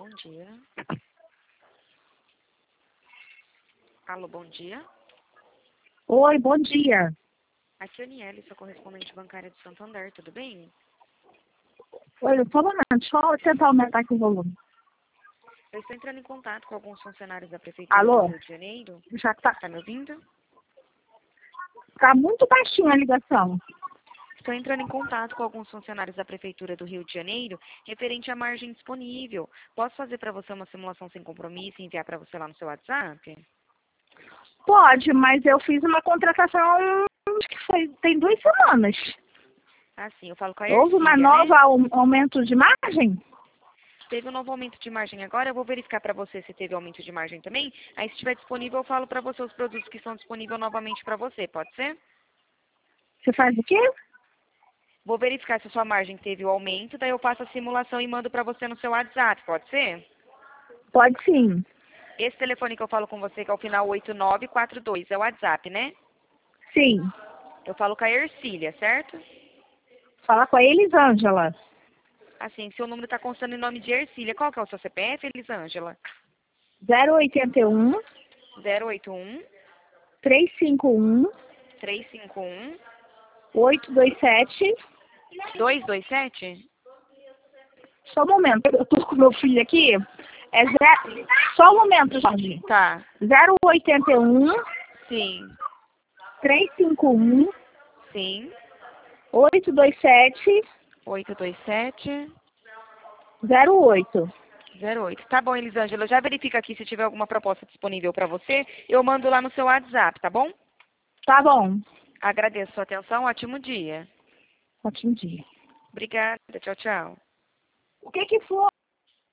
bom dia. Alô, bom dia. Oi, bom dia. Aqui é a Aniele, sua correspondente bancária de Santander, tudo bem? Oi, só um momento, deixa eu tentar aumentar aqui o volume. Eu estou entrando em contato com alguns funcionários da Prefeitura do Alô? Rio de Janeiro. Já Tá me ouvindo? tá muito baixinha a ligação. Estou entrando em contato com alguns funcionários da Prefeitura do Rio de Janeiro referente à margem disponível. Posso fazer para você uma simulação sem compromisso e enviar para você lá no seu WhatsApp? Pode, mas eu fiz uma contratação, acho que tem 2 semanas. Ah, sim, eu falo com a Houve uma Ercília, né? nova aumento de margem? Teve um novo aumento de margem agora, eu vou verificar para você se teve aumento de margem também. Aí, se estiver disponível, eu falo para você os produtos que estão disponíveis novamente para você, pode ser? Você faz o quê? Vou verificar se a sua margem teve o aumento, daí eu faço a simulação e mando para você no seu WhatsApp, pode ser? Pode sim. Esse telefone que eu falo com você, que é o final 8942, é o WhatsApp, né? Sim. Eu falo com a Ercília, certo? Fala com a Elisângela. Assim, seu número está constando em nome de Ercília. Qual que é o seu CPF, Elisângela? 081 081 351 351 827. 227? Só um momento, eu tô com meu filho aqui. Só um momento, Jorge. Tá, 081 sim, 351 sim. 827 827 08. 08. Tá bom, Elisângela. Eu já verifico aqui se tiver alguma proposta disponível para você. Eu mando lá no seu WhatsApp, tá bom? Tá bom. Agradeço a sua atenção. Ótimo dia. Ótimo dia. Obrigada. Tchau, tchau. O que que foi?